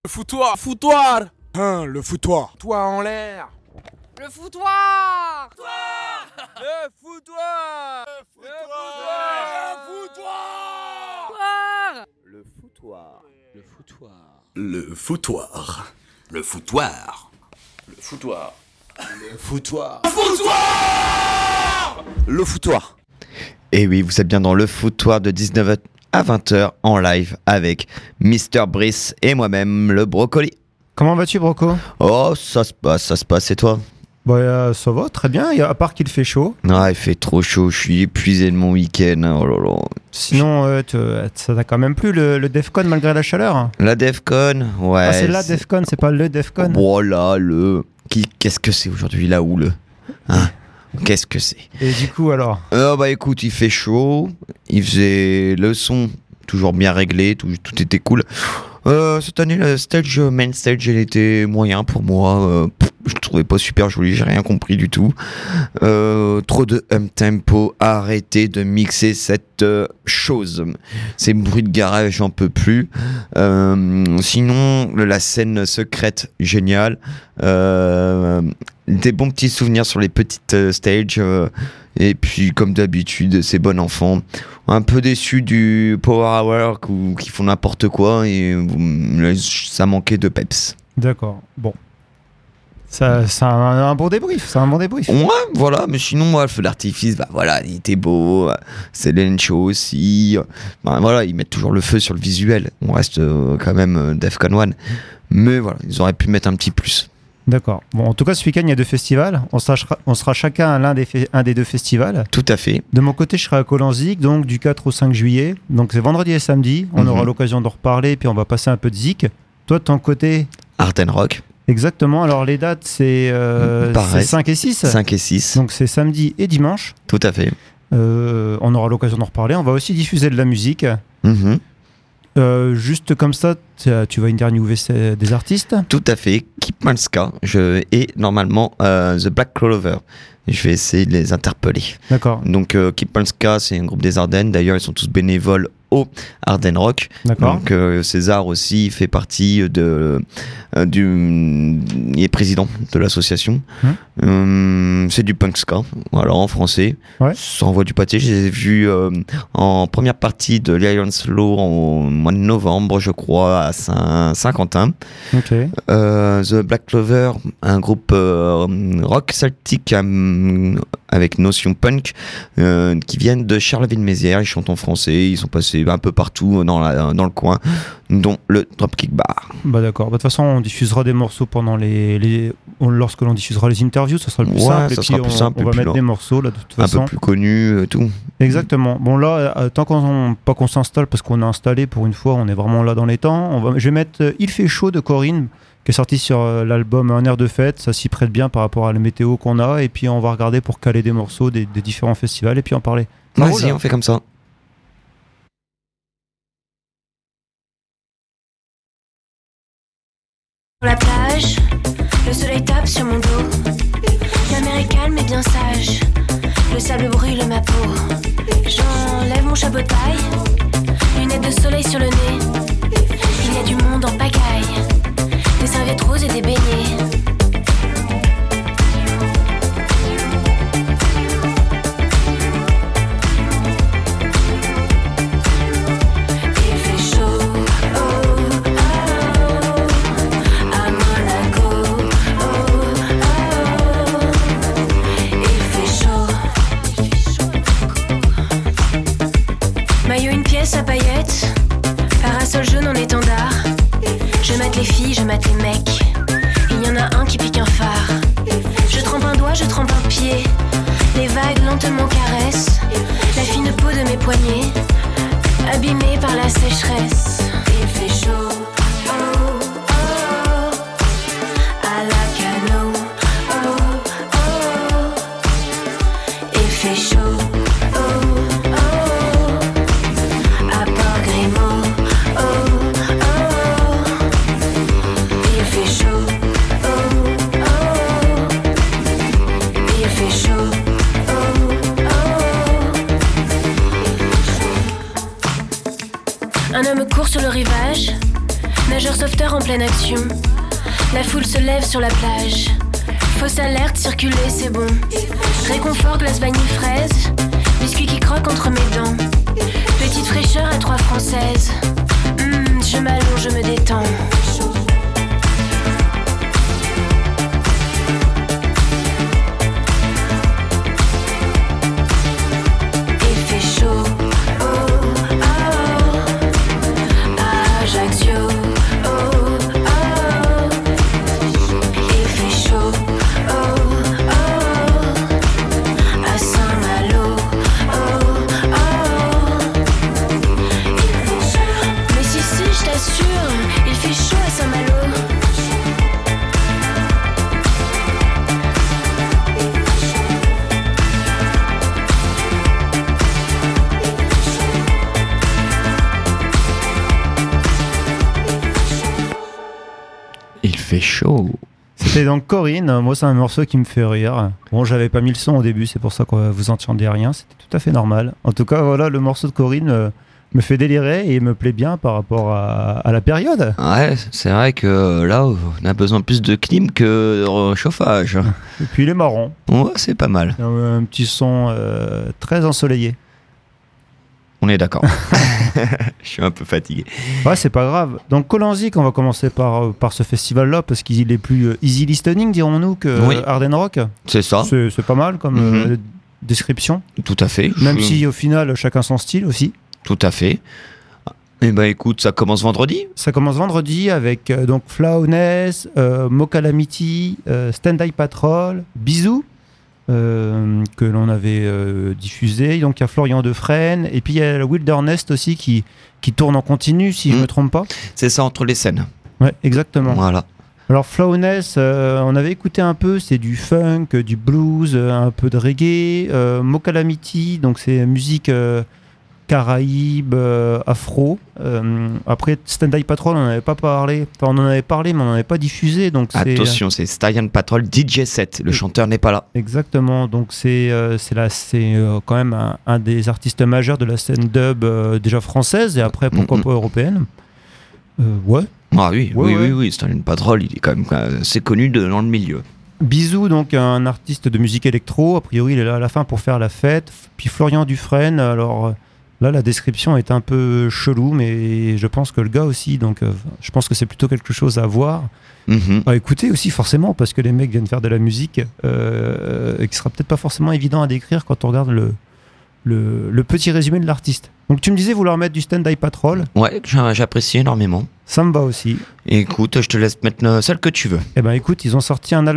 Le foutoir. Foutoir. Hein, le foutoir. Toi en l'air. Le foutoir. Le foutoir. Le foutoir. Le foutoir. Le foutoir. Le foutoir. Le foutoir. Le foutoir. Le foutoir. Et oui, vous êtes bien dans le foutoir de 19h à 20h en live avec Mr. Brice et moi-même, le Brocoli. Comment vas-tu, Broco? Oh, ça se passe, et toi? Bah, ça va, très bien, à part qu'il fait chaud. Ah, il fait trop chaud, je suis épuisé de mon week-end. Oh là là. Sinon, ça t'a quand même plu le Defcon malgré la chaleur? La Defcon, ouais. Ah, c'est la Defcon, c'est pas le Defcon? Voilà, Qu'est-ce que c'est aujourd'hui, là où hein? Qu'est-ce que c'est? Et du coup, alors? Bah écoute, il fait chaud, il faisait le son toujours bien réglé, tout était cool. Cette année, la main stage, elle était moyen pour moi. Je trouvais pas super joli, j'ai rien compris du tout. Trop de tempo, arrêtez de mixer cette chose. Ces bruits de garage, j'en peux plus. Sinon, la scène secrète, géniale. Des bons petits souvenirs sur les petites stages. Et puis, comme d'habitude, c'est bon enfant. Un peu déçu du Power Hour qui font n'importe quoi et ça manquait de peps. D'accord, bon. C'est un bon débrief, Ouais, voilà, mais sinon, le feu d'artifice, bah voilà, il était beau. C'est Lencho aussi. Bah, voilà, ils mettent toujours le feu sur le visuel. On reste quand même Defcon 1. Mais voilà, ils auraient pu mettre un petit plus. D'accord. Bon, en tout cas, ce week-end, il y a 2 festivals. On sera chacun à un des 2 festivals. Tout à fait. De mon côté, je serai à Colanzic, donc du 4 au 5 juillet. Donc c'est vendredi et samedi. On aura l'occasion d'en reparler, puis on va passer un peu de zik. Toi, de ton côté? Art and Rock. Exactement. Alors les dates, c'est 5 et 6. 5 et 6. Donc c'est samedi et dimanche. Tout à fait. On aura l'occasion d'en reparler. On va aussi diffuser de la musique. Juste comme ça, tu vas interviewer des artistes? Tout à fait. Keep Malska et normalement The Black Clover. Je vais essayer de les interpeller. D'accord. Donc Keep Malska, c'est un groupe des Ardennes. D'ailleurs, ils sont tous bénévoles au Ardennes Rock. D'accord. Donc César aussi fait partie il est président de l'association. C'est du punk ska, voilà, en français. Ouais. Ça envoie du pâté. Je les ai vus en première partie de Lions Law au mois de novembre, je crois, à Saint-Quentin. Ok. The Black Clover, un groupe rock celtique avec notion punk qui viennent de Charleville-Mézières. Ils chantent en français, ils sont passés un peu partout dans le coin, dont le Dropkick Bar. Bah d'accord. De toute façon, on diffusera des morceaux pendant lorsque l'on diffusera les interviews, ça sera le plus simple. Et puis on va mettre des morceaux là de toute façon. Un peu plus connus, tout. Exactement. Bon là, tant qu'on s'installe, parce qu'on a installé pour une fois, on est vraiment là dans les temps. Je vais mettre Il fait chaud de Corinne, qui est sorti sur l'album Un air de fête. Ça s'y prête bien par rapport à la météo qu'on a. Et puis on va regarder pour caler des morceaux des différents festivals et puis en parler. Vas-y, on fait comme ça. Sur la plage, le soleil tape sur mon dos. La mer est calme et bien sage. Le sable brûle ma peau. J'enlève mon chapeau de paille, lunettes de soleil sur le nez. Il y a du monde en pagaille, des serviettes roses et des beignets. À paillettes, parasol jaune en étendard. Je mate les filles, je mate les mecs. Il y en a un qui pique un phare. Je trempe un doigt, je trempe un pied. Les vagues lentement caressent la fine peau de mes poignets, abîmée par la sécheresse. Il fait chaud, oh, oh, à la cano, oh, oh. Il fait chaud. Un homme court sur le rivage, Nageurs sauveteurs en pleine action. La foule se lève sur la plage. Fausse alerte, circuler, c'est bon. Réconfort, glace vanille fraise. Biscuit qui croque entre mes dents. Petite fraîcheur à 3 françaises. Je m'allonge, je me détends. Il fait chaud, oh, oh, à Ajaccio, oh, oh. Il fait chaud, oh, oh, à Saint-Malo, oh, oh. Mais si, je t'assure, il fait chaud à Saint-Malo. Il fait chaud. C'était donc Corinne. Moi, c'est un morceau qui me fait rire. Bon, j'avais pas mis le son au début, c'est pour ça que vous entendiez rien. C'était tout à fait normal. En tout cas, voilà, le morceau de Corinne me fait délirer et me plaît bien par rapport à la période. Ouais, c'est vrai que là, on a besoin plus de clim que de chauffage. Et puis, il est marrant. Ouais, c'est pas mal. Un petit son très ensoleillé. On est d'accord. Je suis un peu fatigué. Ouais, c'est pas grave. Donc, Colanzic, on va commencer par ce festival-là parce qu'il est plus easy listening, dirons-nous, que Oui. Hard Rock. C'est ça. C'est pas mal comme description. Tout à fait. Même si, au final, chacun son style aussi. Tout à fait. Eh ben écoute, ça commence vendredi. Ça commence vendredi avec donc Flauness, Mocalamity, Stand Eye Patrol, Bisous, que l'on avait diffusé. Donc il y a Florian Defresne et puis il y a Wilderness aussi qui tourne en continu, si je ne me trompe pas. C'est ça, entre les scènes. Ouais, exactement. Voilà. Alors Flauness, on avait écouté un peu, c'est du funk, du blues, un peu de reggae. Mocalamity, donc c'est musique Caraïbes, afro. Après Stand Eye Patrol, on n'en avait pas parlé. Enfin, on en avait parlé, mais on n'en avait pas diffusé. Donc Attention, c'est Stallion Patrol DJ 7. Le chanteur n'est pas là. Exactement. Donc c'est quand même un des artistes majeurs de la scène dub déjà française et après pourquoi pas européenne. Ouais. Ah oui, Ouais. oui. Stallion Patrol, il est quand même assez connu dans le milieu. Bisous, donc un artiste de musique électro. A priori, il est là à la fin pour faire la fête. Puis Florian Dufresne. Alors là, la description est un peu chelou, mais je pense que le gars aussi. Donc, je pense que c'est plutôt quelque chose à voir. À écouter aussi, forcément, parce que les mecs viennent faire de la musique et qui sera peut-être pas forcément évident à décrire quand on regarde le petit résumé de l'artiste. Donc, tu me disais vouloir mettre du Stand Eye Patrol. Ouais, j'apprécie énormément. Ça me va aussi. Et écoute, je te laisse mettre celle que tu veux. Eh ben écoute, ils ont sorti un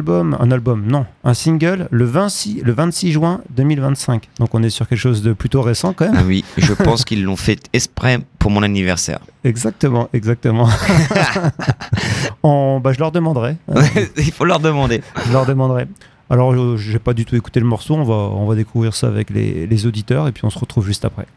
single le 26 juin 2025. Donc on est sur quelque chose de plutôt récent quand même. Ah oui, je pense qu'ils l'ont fait exprès pour mon anniversaire. Exactement. Je leur demanderai. Il faut leur demander. Je leur demanderai. Alors j'ai pas du tout écouté le morceau, on va découvrir ça avec les auditeurs et puis on se retrouve juste après.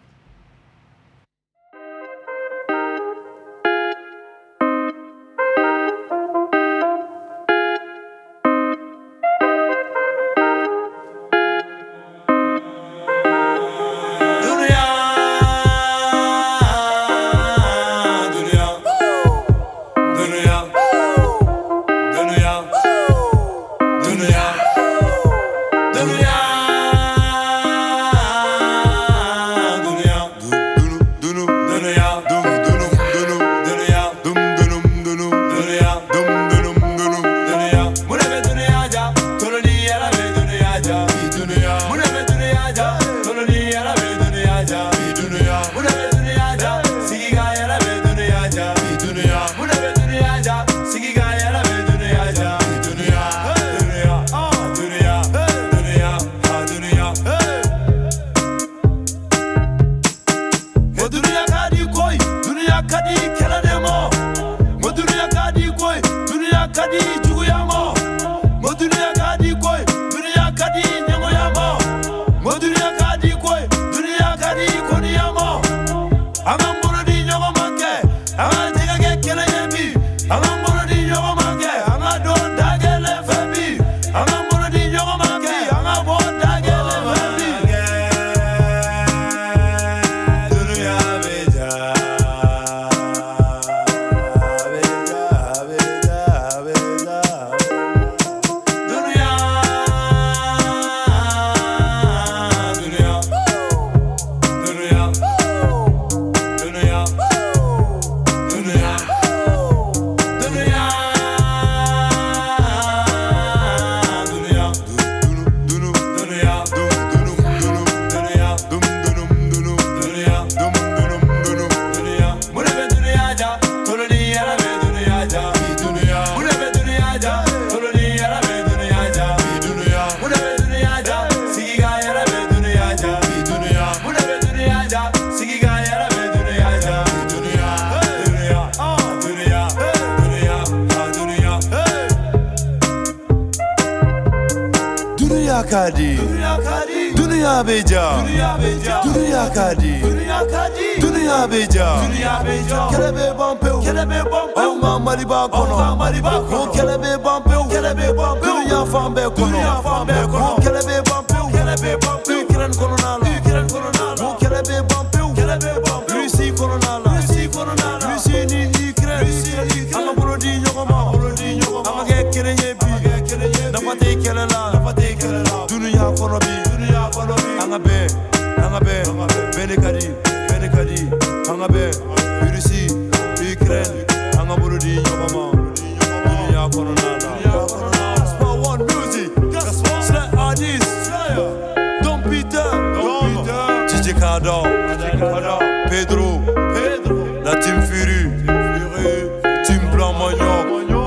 Dunia kadi, dunia beja, dunia kadi, dunia beja, kelebe bampeu, oh mama liba kono, oh kelebe bampeu, dunia fambe kono, oh kelebe bampeu, kiran kono nala, oh kelebe bampeu, Lucy kono nala, Lucy ni ikren, ama bulodi nyogoma, ama gekere nyebi, napate kelela, dunia kono bi, anga be, bene kadi, anga be, Lucy, ikren, anga bulodi nyogoma, dunia kono nala. Spot one music, Slay artist, Don Peter, Gigi Kado, Pedro, la Team Fury, Team Blanc Manioc,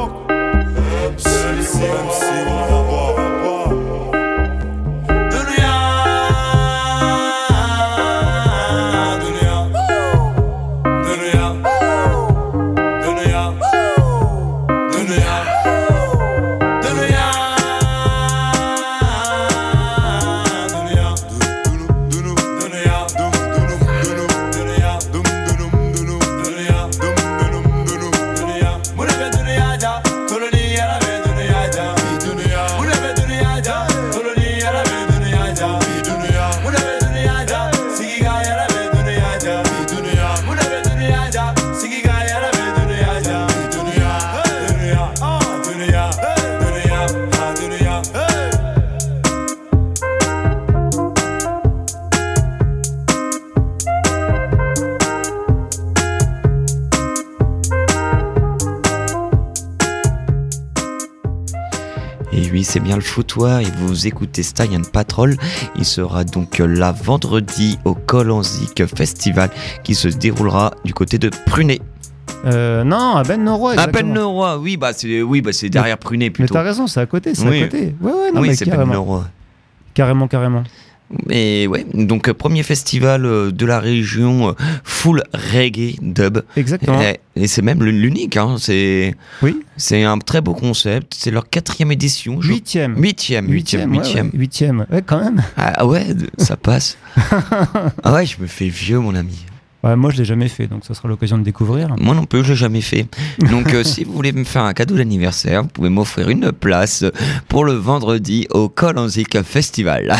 Et oui, c'est bien le foutoir et vous écoutez Style and Patrol. Il sera donc là vendredi au Colanzic Festival qui se déroulera du côté de Prunay. Non, à Ben-Noroy. À Ben-Noroy, c'est derrière Prunay plutôt. Mais t'as raison, c'est à côté, Oui. à côté. Ouais, non, Oui, mais c'est carrément. Ben-Noroy. Carrément. Et ouais, donc premier festival de la région full reggae dub. Exactement. Et c'est même l'unique, hein. C'est un très beau concept. C'est leur 4e édition. 8e. 8e, ouais, quand même. Ah ouais, ça passe. Ah ouais, je me fais vieux, mon ami. Ouais, moi, je l'ai jamais fait, donc ça sera l'occasion de découvrir. Moi non plus, je l'ai jamais fait. Donc, si vous voulez me faire un cadeau d'anniversaire, vous pouvez m'offrir une place pour le vendredi au Colanzic Festival.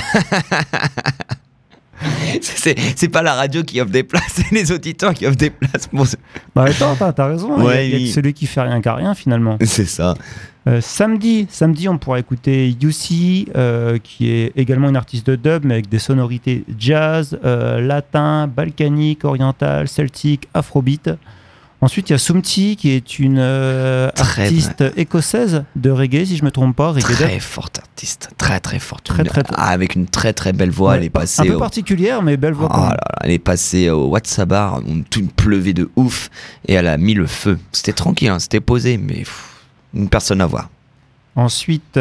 C'est pas la radio qui offre des places, c'est les auditeurs qui offrent des places. Bon, bah attends, t'as raison. Ouais, il y a que celui qui fait rien qu'à rien finalement. C'est ça. Samedi, on pourra écouter Yusi, qui est également une artiste de dub, mais avec des sonorités jazz, latin, balkanique, oriental, celtique, afrobeat. Ensuite, il y a Sumti, qui est une artiste écossaise de reggae, si je ne me trompe pas. Très forte artiste, très forte. Très. Avec une très belle voix. Ouais, elle est passée un peu particulière, mais belle voix. Là, elle est passée au WhatsApp Bar, tout pleuvait de ouf, et elle a mis le feu. C'était tranquille, hein, c'était posé, mais une personne à voir. Ensuite,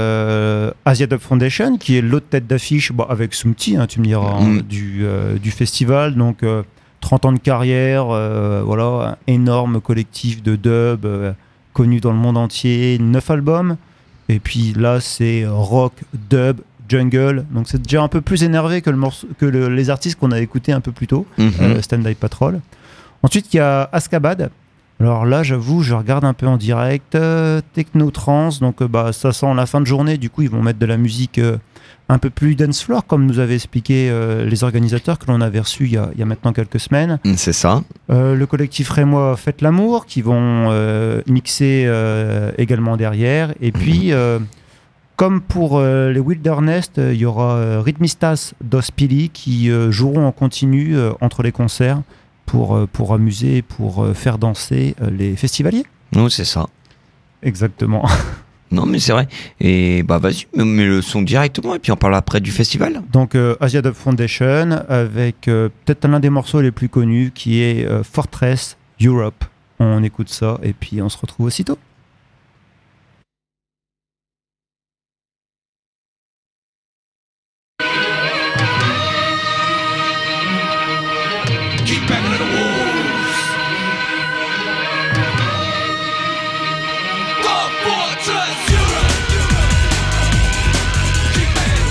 Asia Dub Foundation, qui est l'autre tête d'affiche, avec Sumti, hein, tu me diras, du festival. Donc, 30 ans de carrière, un énorme collectif de dub connu dans le monde entier, 9 albums. Et puis là, c'est rock, dub, jungle. Donc, c'est déjà un peu plus énervé que les artistes qu'on a écoutés un peu plus tôt, Stand By Patrol. Ensuite, il y a Askabad. Alors là, j'avoue, je regarde un peu en direct, techno-trance, donc ça sent la fin de journée, du coup ils vont mettre de la musique un peu plus dance floor, comme nous avaient expliqué les organisateurs que l'on avait reçus il y a maintenant quelques semaines. C'est ça. Le collectif Rémois Faites l'amour, qui vont mixer également derrière, et puis comme pour les Wilderness, il y aura Rhythmistas Dos Pili qui joueront en continu entre les concerts, pour amuser, pour faire danser les festivaliers. Non, c'est ça. Exactement. Non, mais c'est vrai. Et vas-y, mets le son directement et puis on parle après du festival. Donc, Asia Dub Foundation avec peut-être l'un des morceaux les plus connus qui est Fortress Europe. On écoute ça et puis on se retrouve aussitôt. Fortress Europe. Keep it.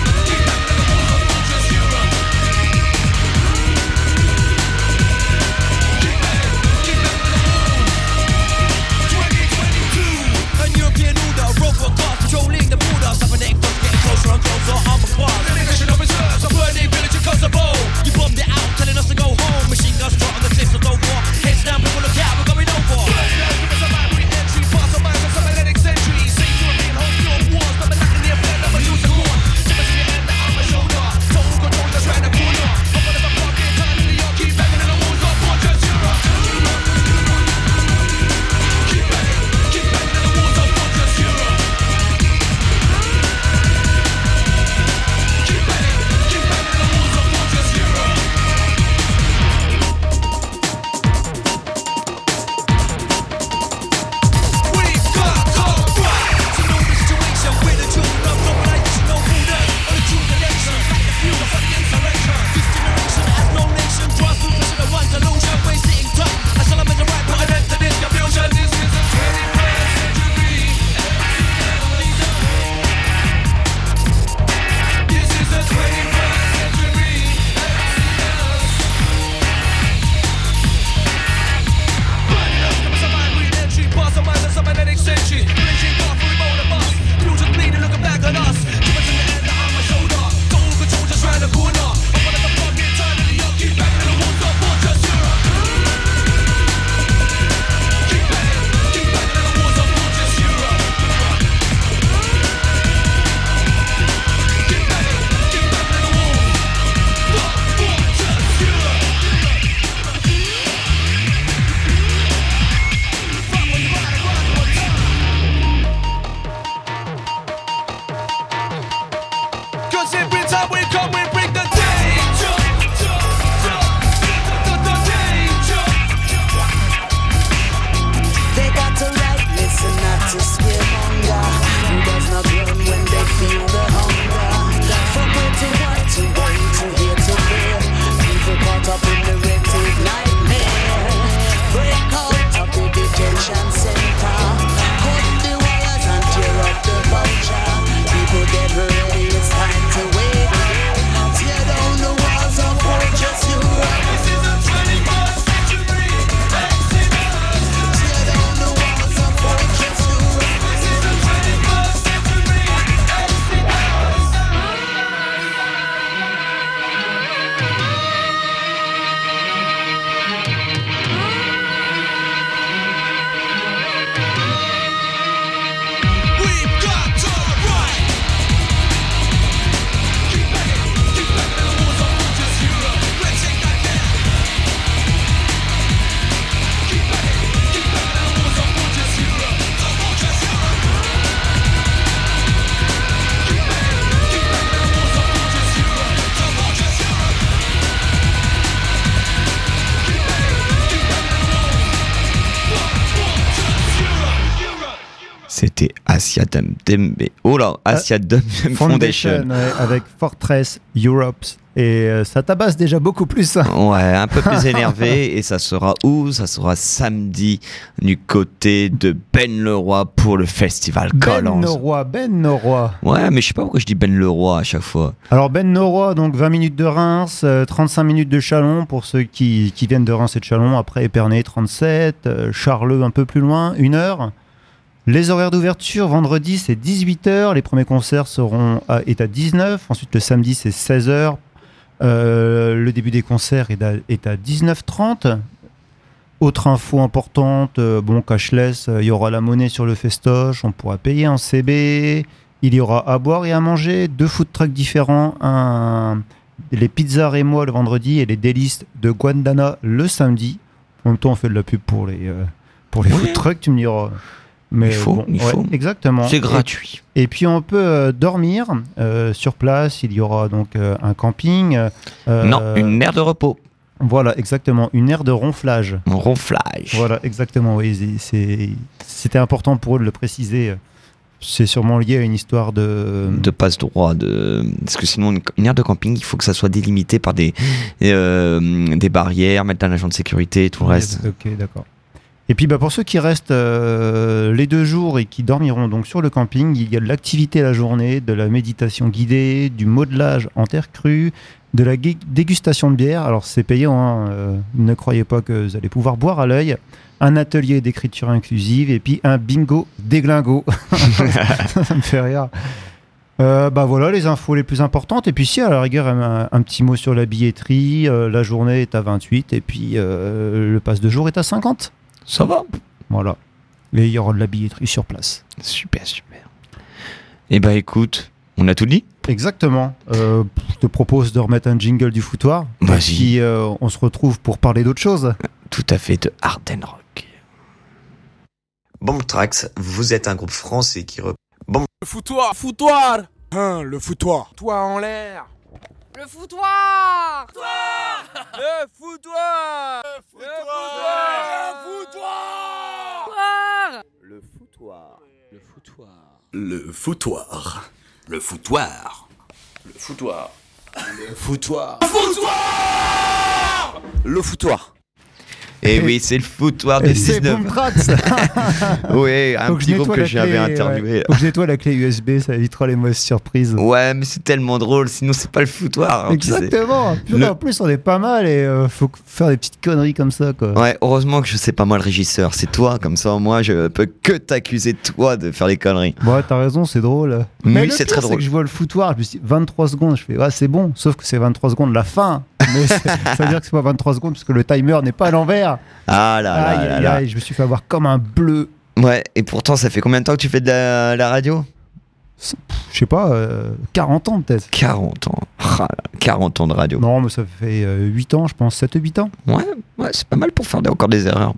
C'était Asia Dembe. Oh là, Asia Dembe Foundation. Ouais, avec Fortress Europe. Et ça tabasse déjà beaucoup plus. Ouais, un peu plus énervé. Et ça sera où? Ça sera samedi du côté de Ben-le-Roi pour le festival Collans. Ben Leroy. Ouais, mais je sais pas pourquoi je dis Ben-le-Roi à chaque fois. Alors Ben Leroy, donc 20 minutes de Reims, 35 minutes de Châlons pour ceux qui viennent de Reims et de Châlons. Après Épernay 37, Charleux un peu plus loin, 1 heure. Les horaires d'ouverture, vendredi c'est 18h, les premiers concerts est à 19h, ensuite le samedi c'est 16h. Le début des concerts est à 19h30. Autre info importante, cashless, il y aura la monnaie sur le festoche, on pourra payer en CB, il y aura à boire et à manger, 2 food trucks différents, les pizzas Rémois le vendredi et les délices de Guandana le samedi. En même temps on fait de la pub pour les food trucks, tu me diras. Mais il faut. Exactement. C'est gratuit. Et puis on peut dormir sur place. Il y aura donc un camping. Non, une aire de repos. Voilà, exactement. Une aire de ronflage. Ronflage. Voilà, exactement. Oui, c'était important pour eux de le préciser. C'est sûrement lié à une histoire de passe-droit. Parce que sinon, une aire de camping, il faut que ça soit délimité par des barrières, mettre un agent de sécurité et tout le reste. Ok, d'accord. Et puis pour ceux qui restent les 2 jours et qui dormiront donc sur le camping, il y a de l'activité la journée, de la méditation guidée, du modelage en terre crue, de la dégustation de bière. Alors c'est payant, ne croyez pas que vous allez pouvoir boire à l'œil. Un atelier d'écriture inclusive et puis un bingo déglingo. Ça me fait rire. Voilà les infos les plus importantes. Et puis si à la rigueur un petit mot sur la billetterie, la journée est à 28 et puis le pass de jour est à 50. Ça va. Voilà. Et il y aura de la billetterie sur place. Super. Eh ben écoute, on a tout dit. Exactement. Je te propose de remettre un jingle du foutoir. Vas-y. Puis on se retrouve pour parler d'autre chose. Tout à fait, de Arden Rock. Bomb Tracks, vous êtes un groupe français qui Le foutoir. Le foutoir. Toi en l'air. Le foutoir. Le foutoir. Le foutoir. Le foutoir. Le foutoir. Le foutoir. Le foutoir. Le foutoir. Le foutoir. Et oui, c'est le foutoir de Et c'est 19. Bomb Tracks. Oui, un Faut que petit je groupe nettoie que la j'avais clé, interviewé. ouais. Faut que je nettoie la clé USB, ça évitera les mauvaises surprises. Ouais, mais c'est tellement drôle, sinon c'est pas le foutoir. hein, tu sais. Exactement. Puis en plus, on est pas mal et faut faire des petites conneries comme ça, quoi. Ouais, heureusement que je sais pas moi le régisseur, c'est toi, comme ça moi je peux que t'accuser toi de faire des conneries. Ouais, t'as raison, c'est drôle. Oui, Mais le c'est pire, très drôle. Que je vois le foutoir, je me suis dit 23 secondes, je fais ouais, c'est bon, sauf que c'est 23 secondes la fin. Mais ça veut dire que c'est pas 23 secondes parce que le timer n'est pas à l'envers. Ah là Aïe, là aïe, là. aïe, je me suis fait avoir comme un bleu. Ouais, et pourtant ça fait combien de temps que tu fais de la radio? Je sais pas, 40 ans peut-être. 40 ans. Ah là, 40 ans de radio. Non, mais ça fait 8 ans, je pense, 7-8 ans. Ouais, c'est pas mal pour faire encore des erreurs.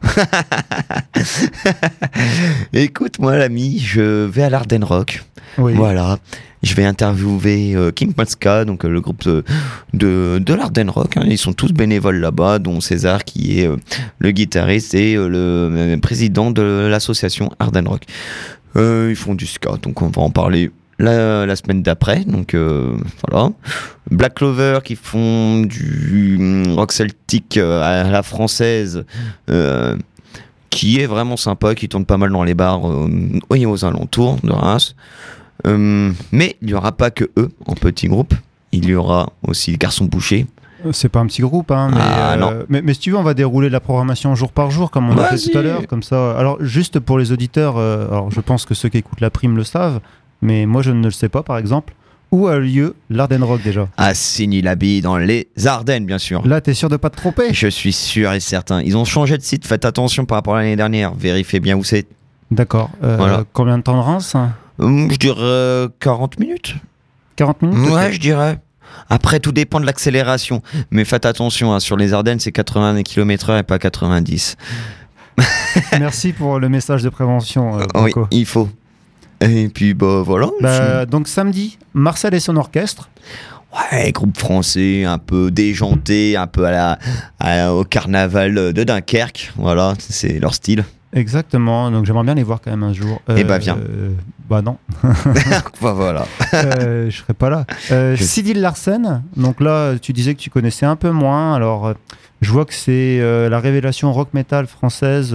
Écoute, moi l'ami, je vais à l'Arden Rock. Oui. Voilà. Je vais interviewer King Polska, donc le groupe de l'Arden Rock. Hein. Ils sont tous bénévoles là-bas, dont César qui est le guitariste et le président de l'association Arden Rock. Ils font du ska, donc on va en parler la semaine d'après. Donc voilà. Black Clover qui font du rock celtique à la française. Qui est vraiment sympa, qui tourne pas mal dans les bars aux alentours de Reims. Mais il n'y aura pas que eux en petit groupe. Il y aura aussi les Garçons Bouchers. C'est pas un petit groupe, hein, mais, non. mais si tu veux, on va dérouler la programmation jour par jour, comme on a fait tout à l'heure. Comme ça. Alors, juste pour les auditeurs, alors je pense que ceux qui écoutent la prime le savent, mais moi je ne le sais pas, par exemple. Où a lieu l'Arden Rock déjà? À Signy-l'Abbaye, dans les Ardennes, bien sûr. Là, t'es sûr de pas te tromper? Je suis sûr et certain. Ils ont changé de site, faites attention par rapport à l'année dernière. Vérifiez bien où c'est. D'accord. Voilà. Combien de temps de Reims? Je dirais 40 minutes. 40 minutes? Ouais, okay. je dirais. Après, tout dépend de l'accélération. Mais faites attention, hein, sur les Ardennes, c'est 80 km/h et pas 90. Merci pour le message de prévention. Oui, il faut. Et puis, voilà. Donc, samedi, Marcel et son orchestre. Ouais, groupe français, un peu déjanté, un peu au carnaval de Dunkerque. Voilà, c'est leur style. Exactement, donc j'aimerais bien les voir quand même un jour. Eh bah, viens. Bah non. Bah, voilà. Je serai pas là. Sidi Larsen, donc là tu disais que tu connaissais un peu moins, alors je vois que c'est la révélation rock metal française.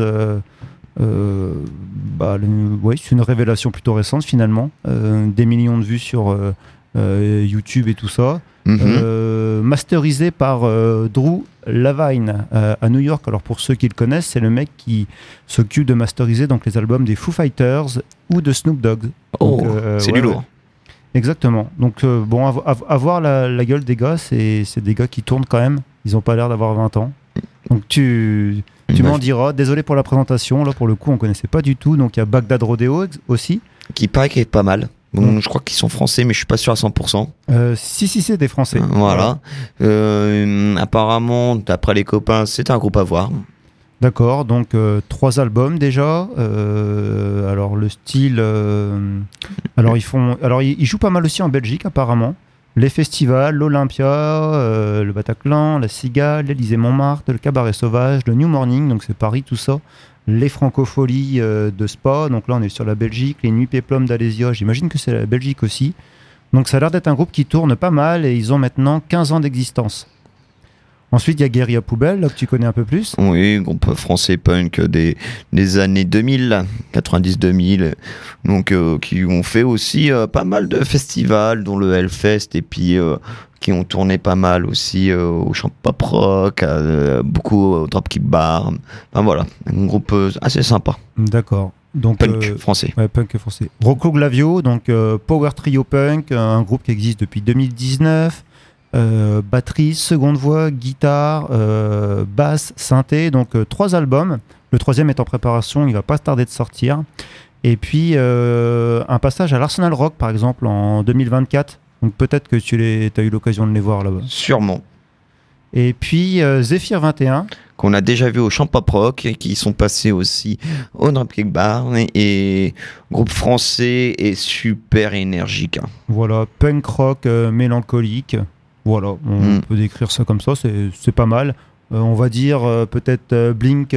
Oui, c'est une révélation plutôt récente finalement. Des millions de vues sur YouTube et tout ça. Masterisé par Drew Lavine à New York. Alors pour ceux qui le connaissent, c'est le mec qui s'occupe de masteriser donc les albums des Foo Fighters ou de Snoop Dogg. Oh, donc, c'est du lourd. Exactement. Donc bon, à voir la gueule des gars, c'est des gars qui tournent quand même. Ils n'ont pas l'air d'avoir 20 ans. Donc tu m'en diras. Désolé pour la présentation. Là pour le coup, on connaissait pas du tout. Donc il y a Bagdad Rodeo aussi. Qui paraît qu'il est pas mal. Bon, je crois qu'ils sont français, mais je suis pas sûr à 100%. Si, c'est des Français. Voilà. Apparemment, d'après les copains, c'est un groupe à voir. D'accord, donc 3 albums déjà. Alors le style, ils jouent pas mal aussi en Belgique apparemment. Les festivals, l'Olympia, le Bataclan, la Cigale, l'Élysée-Montmartre, le Cabaret Sauvage, le New Morning, donc c'est Paris, tout ça. Les Francopholies de Spa, donc là on est sur la Belgique, les Nuits Péplum d'Alésia, j'imagine que c'est la Belgique aussi. Donc ça a l'air d'être un groupe qui tourne pas mal et ils ont maintenant 15 ans d'existence. Ensuite il y a Guérilla Poubelle, là que tu connais un peu plus. Oui, groupe français punk des années 2000, 90-2000, donc qui ont fait aussi pas mal de festivals, dont le Hellfest, et puis qui ont tourné pas mal aussi au Champ Pop Rock, beaucoup au Dropkick Bar. Enfin voilà, un groupe assez sympa. D'accord. Donc, punk français. Ouais, punk français. Rocco Glavio, donc Power Trio Punk, un groupe qui existe depuis 2019. Batterie, seconde voix, guitare, basse, synthé, donc 3 albums. Le 3e est en préparation, il va pas tarder de sortir. Et puis un passage à l'Arsenal Rock par exemple en 2024. Donc peut-être que tu as eu l'occasion de les voir là-bas. Sûrement. Et puis Zephyr 21. Qu'on a déjà vu au Champ Pop Rock, et qui sont passés aussi au Dropkick Bar, et groupe français et super énergique. Voilà, punk rock mélancolique. Voilà, on peut décrire ça comme ça, c'est pas mal. On va dire peut-être Blink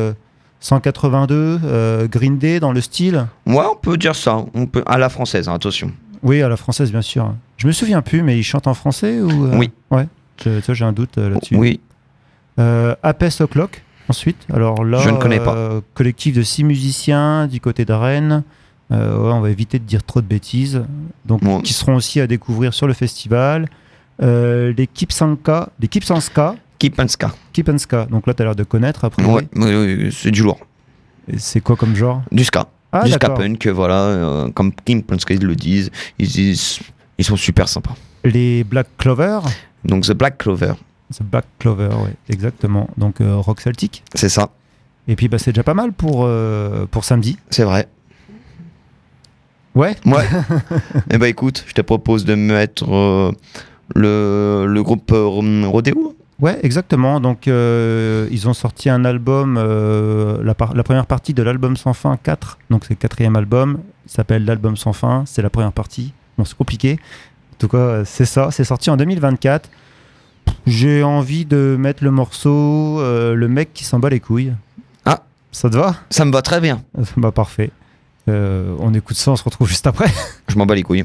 182, Green Day dans le style. Ouais, on peut dire ça, à la française, hein, attention. Oui, à la française, bien sûr. Je me souviens plus, mais ils chantent en français ou Oui. Ouais, j'ai un doute là-dessus. Oui. Apes O'Clock, ensuite. Alors là, je ne connais pas. Collectif de 6 musiciens du côté de Rennes. On va éviter de dire trop de bêtises. Donc, qui seront aussi à découvrir sur le festival. Les Kipsanska. Donc là, tu as l'air de connaître après. Ouais, oui, c'est du lourd. Et c'est quoi comme genre? Du ska. Ah, du ska d'accord. punk, voilà. Comme Kipsanska, ils le disent. Ils sont super sympas. Les Black Clover. Donc The Black Clover. The Black Clover, oui, exactement. Donc rock celtique. C'est ça. Et puis c'est déjà pas mal pour samedi. C'est vrai. Ouais. Eh ben écoute, je te propose de mettre le groupe Rodeo. Ouais, exactement. Donc ils ont sorti un album, la première partie de l'album Sans Fin 4. Donc c'est le 4e album. Il s'appelle l'album Sans Fin. C'est la première partie. Bon, c'est compliqué. En tout cas, c'est ça. C'est sorti en 2024. J'ai envie de mettre le morceau Le mec qui s'en bat les couilles. Ah, ça te va? Ça me va très bien. Bah parfait. On écoute ça, on se retrouve juste après. Je m'en bats les couilles.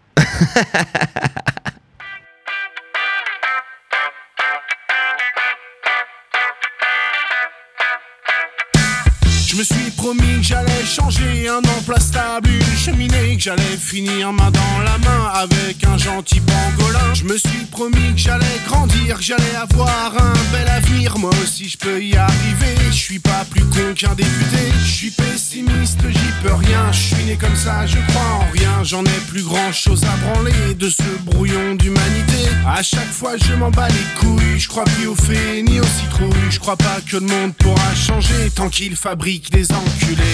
Je me suis promis que j'allais changer un emploi stable, une cheminée, que j'allais finir main dans la main avec un gentil pangolin. Je me suis promis que j'allais grandir, que j'allais avoir un bel avenir. Moi aussi je peux y arriver, je suis pas plus con qu'un député. Je suis pessimiste, j'y peux rien, je suis né comme ça, je crois en rien. J'en ai plus grand chose à branler de ce brouillon d'humanité. À chaque fois je m'en bats les couilles, je crois plus aux fées ni aux citrouilles. Je crois pas que le monde pourra changer tant qu'il fabrique des enculés.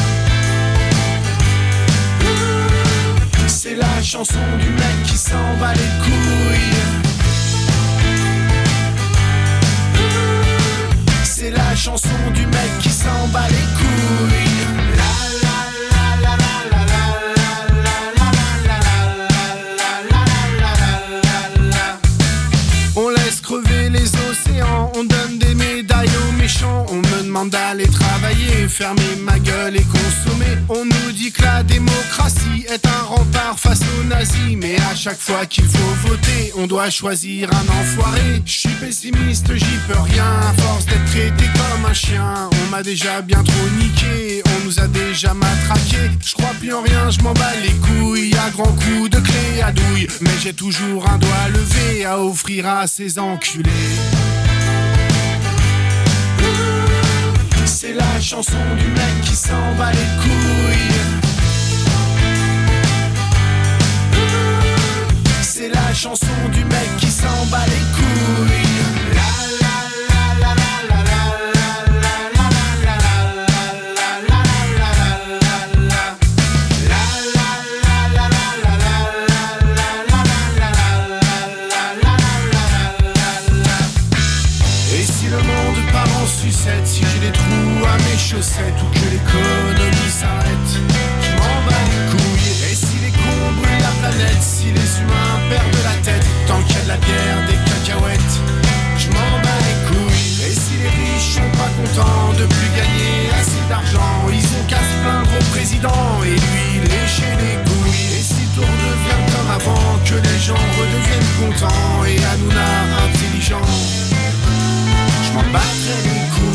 C'est la chanson du mec qui s'en bat les couilles. C'est la chanson du mec qui s'en bat les couilles. On laisse crever les océans, on donne des médailles aux méchants. On me demande d'aller travailler, faire mes On nous dit que la démocratie est un rempart face aux nazis, mais à chaque fois qu'il faut voter, on doit choisir un enfoiré. Je suis pessimiste, j'y peux rien, à force d'être traité comme un chien. On m'a déjà bien trop niqué, on nous a déjà matraqué. Je crois plus en rien, je m'en bats les couilles, à grands coups de clé à douille. Mais j'ai toujours un doigt levé à offrir à ces enculés. C'est la chanson du mec qui s'en bat les couilles. C'est la chanson du mec qui s'en bat les couilles. Si j'ai des trous à mes chaussettes ou que l'économie s'arrête, je m'en bats les couilles. Et si les cons brûlent la planète, si les humains perdent la tête, tant qu'il y a de la bière, des cacahuètes, je m'en bats les couilles. Et si les riches sont pas contents de plus gagner assez d'argent, ils ont qu'à se plaindre au président et lui lécher les couilles. Et si tout redevient comme avant, que les gens redeviennent contents et Hanouna intelligent, je m'en battrai les couilles.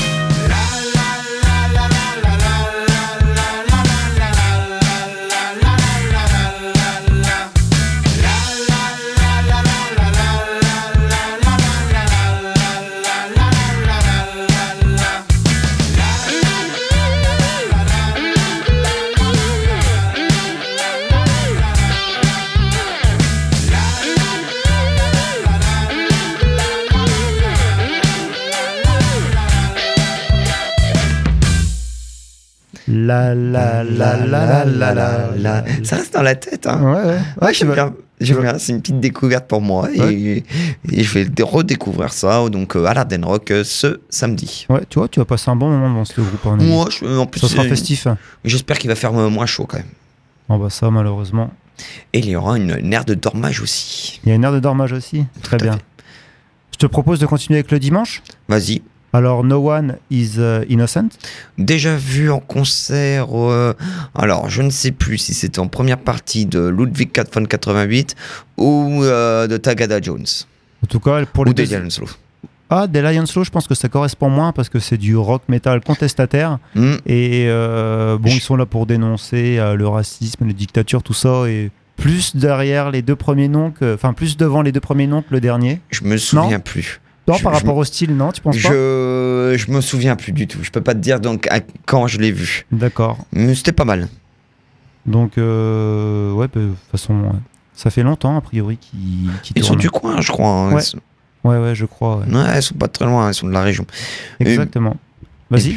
La. Ça reste dans la tête, hein. Ouais, j'aime bien. C'est une petite découverte pour moi et je vais redécouvrir ça donc à l'Arden Rock ce samedi. Ouais, tu vois, tu vas passer un bon moment dans ce groupe. Moi, en plus, ça sera festif. J'espère qu'il va faire moins chaud quand même. Oh bah ça, malheureusement. Et il y aura une aire de dormage aussi. Il y a une aire de dormage aussi. Très bien. Je te propose de continuer avec le dimanche. Vas-y. Alors, No One is Innocent. Déjà vu en concert, alors je ne sais plus si c'était en première partie de Ludwig van 88 ou de Tagada Jones. En tout cas, pour les deux... Lion Slow. Ah, des Lion Slow, je pense que ça correspond moins parce que c'est du rock metal contestataire. Et ils sont là pour dénoncer le racisme, les dictatures, tout ça. Et plus derrière les deux premiers noms, plus devant les deux premiers noms que le dernier. Je me souviens plus. Non, par rapport au style, non, tu penses pas ? Je me souviens plus du tout. Je peux pas te dire donc quand je l'ai vu. D'accord. Mais c'était pas mal. Donc, de toute façon, ça fait longtemps, a priori, qu'ils Ils sont du coin, je crois. Hein. Ouais, je crois. Ouais, ils sont pas très loin, ils sont de la région. Exactement. Vas-y.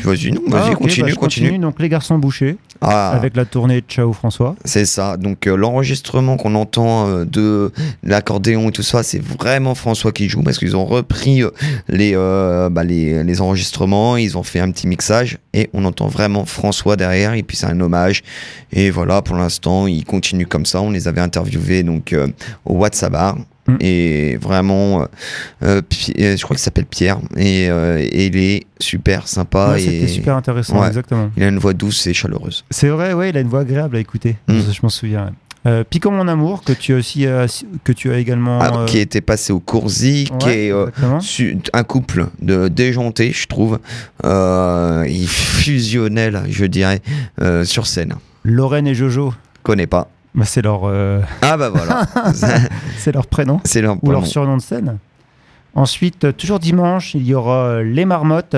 Continue. Donc, les garçons bouchés, avec la tournée Ciao François. C'est ça. Donc, l'enregistrement qu'on entend de l'accordéon et tout ça, c'est vraiment François qui joue parce qu'ils ont repris les enregistrements, ils ont fait un petit mixage et on entend vraiment François derrière. Et puis, c'est un hommage. Et voilà, pour l'instant, ils continuent comme ça. On les avait interviewés donc, au WhatsApp. Et vraiment, je crois qu'il s'appelle Pierre et il est super sympa. C'était super intéressant, exactement. Il a une voix douce et chaleureuse. C'est vrai, il a une voix agréable à écouter. Je m'en souviens. Piquant mon amour, que tu as également... qui était passé au Coursic, qui est un couple de déjantés, je trouve. Ils fusionnaient, je dirais, sur scène. Lorraine et Jojo. Connais pas. Bah, c'est leur... Ah bah voilà. C'est leur prénom. C'est leur ou leur surnom de scène. Ensuite, toujours dimanche, il y aura Les Marmottes.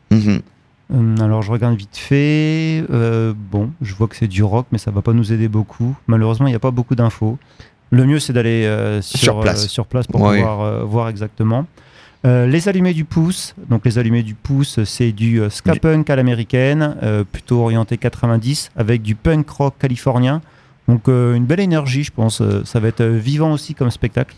Alors, je regarde vite fait. Je vois que c'est du rock, mais ça va pas nous aider beaucoup. Malheureusement, il n'y a pas beaucoup d'infos. Le mieux, c'est d'aller sur place pour pouvoir voir exactement. Les Allumés du Pouce. Donc, les Allumés du Pouce, c'est du ska punk à l'américaine, plutôt orienté 90, avec du punk rock californien. Donc une belle énergie, je pense. Ça va être vivant aussi comme spectacle.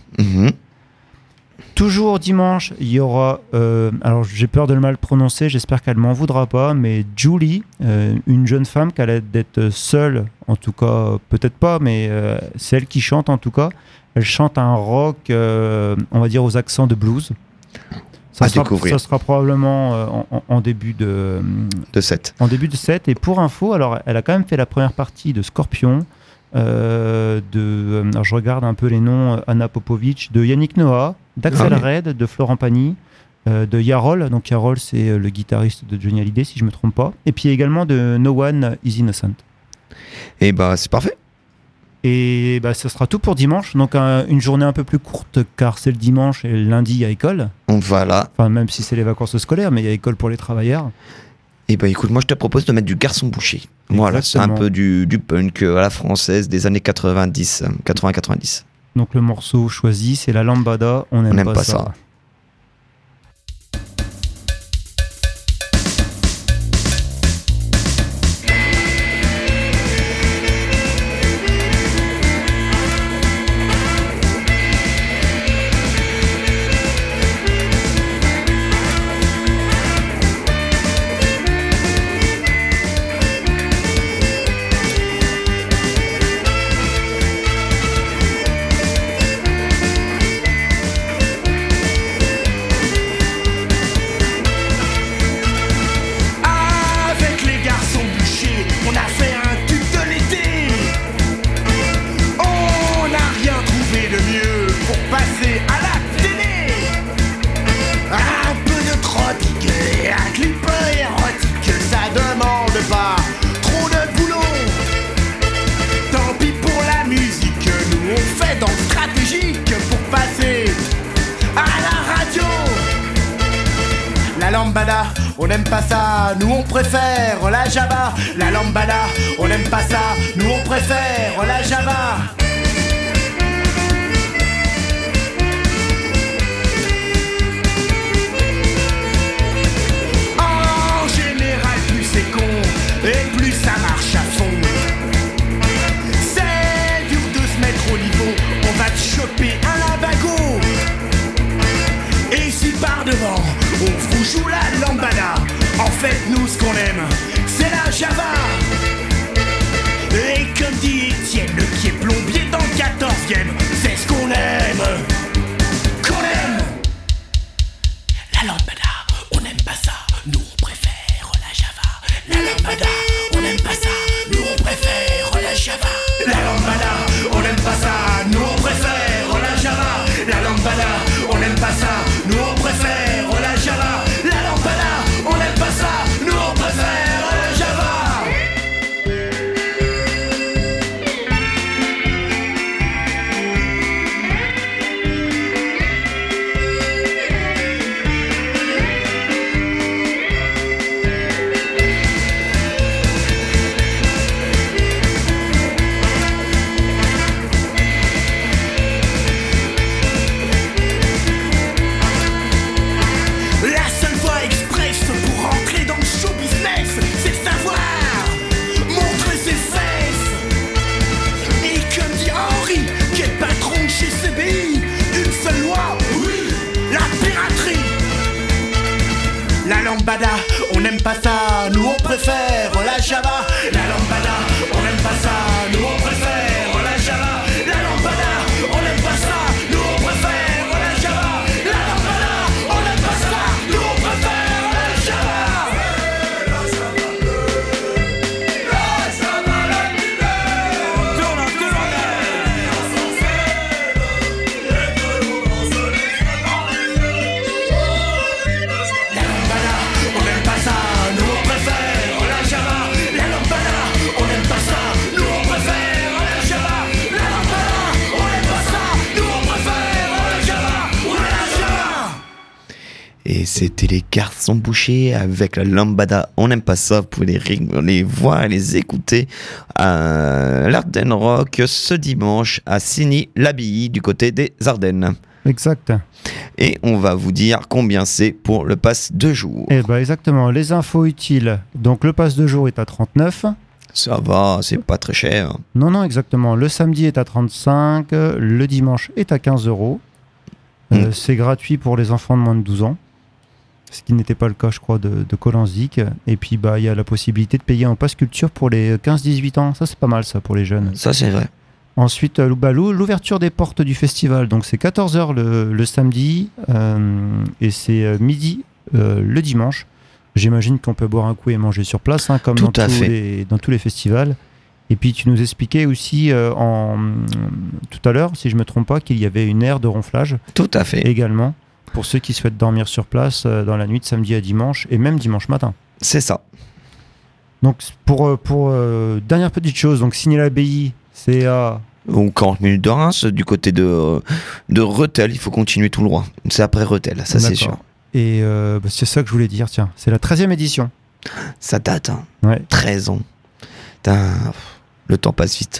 Toujours dimanche, il y aura... alors j'ai peur de le mal prononcer, j'espère qu'elle m'en voudra pas, mais Julie, une jeune femme qui a l'air d'être seule, en tout cas, peut-être pas, mais c'est elle qui chante en tout cas. Elle chante un rock, on va dire, aux accents de blues. à découvrir. Ça sera probablement en début de set. En début de set. Et pour info, alors elle a quand même fait la première partie de Scorpion, alors je regarde un peu les noms, Anna Popovic, de Yannick Noah, d'Axel Red, de Florent Pagny, de Yarol. Donc Yarol, c'est le guitariste de Johnny Hallyday, si je ne me trompe pas. Et puis également de No One Is Innocent. Et bah c'est parfait. Et bah, ce sera tout pour dimanche. Donc une journée un peu plus courte, car c'est le dimanche et le lundi, il y a école. Voilà. Enfin, même si c'est les vacances scolaires, mais il y a école pour les travailleurs. Et bah écoute, moi je te propose de mettre du Garçon Boucher. Voilà, c'est un peu du punk à la française des années 80-90. Donc le morceau choisi, c'est la Lambada, on n'aime pas ça. On n'aime pas ça, nous on préfère la Java. La lambada, on n'aime pas ça, nous on préfère la Java. En général, plus c'est con et plus ça marche à fond. C'est dur de se mettre au niveau, on va te choper un labago. Et si par devant on vous joue la lambada, en fait nous ce qu'on aime c'est la Java. Et comme dit Étienne qui est plombier dans le 14e, c'est ce qu'on aime. Qu'on aime la lambada, on n'aime pas ça, nous on préfère la Java. La lambada, on n'aime pas ça, nous on préfère la Java. La lambada, on n'aime pas ça, nous on préfère la Java. La lambada, on n'aime pas ça, nous on préfère la Java. La lambada, on n'aime pas ça, nous on préfère la Java. On n'aime pas ça, nous on préfère la Java. La lambada, on n'aime pas ça, nous on préfère la Java. La lambada, on n'aime pas ça, nous on préfère la Java. La lambada, on n'aime pas ça, nous on préfère la Java. La Java, la Et c'était les Garçons Bouchers avec la lambada. On n'aime pas ça. Vous pouvez les voir et les écouter à l'Ardennes Rock ce dimanche à Signy-l'Abbaye du côté des Ardennes. Exact. Et on va vous dire combien c'est pour le pass 2 jours. Eh ben exactement, les infos utiles. Donc le pass 2 jours est à 39. Ça va, c'est pas très cher. Non, exactement. Le samedi est à 35, le dimanche est à 15 €. C'est gratuit pour les enfants de moins de 12 ans. Ce qui n'était pas le cas, je crois, de Colanzic. Et puis, il y a la possibilité de payer en pass culture pour les 15-18 ans. Ça, c'est pas mal, ça, pour les jeunes. Ça, c'est vrai. Ensuite, l'ouverture des portes du festival. Donc, c'est 14h le samedi et c'est midi le dimanche. J'imagine qu'on peut boire un coup et manger sur place, hein, comme dans tous les festivals. Et puis, tu nous expliquais aussi tout à l'heure, si je ne me trompe pas, qu'il y avait une aire de ronflage. Tout à fait. Également, pour ceux qui souhaitent dormir sur place dans la nuit de samedi à dimanche et même dimanche matin. C'est ça. Donc, pour dernière petite chose, donc Signy-l'Abbaye, c'est à... 40 minutes de Reims, du côté de Rethel, il faut continuer tout droit. C'est après Rethel, ça c'est sûr. Et c'est ça que je voulais dire, tiens, c'est la 13e édition. Ça date, hein. Ouais. 13 ans. Le temps passe vite.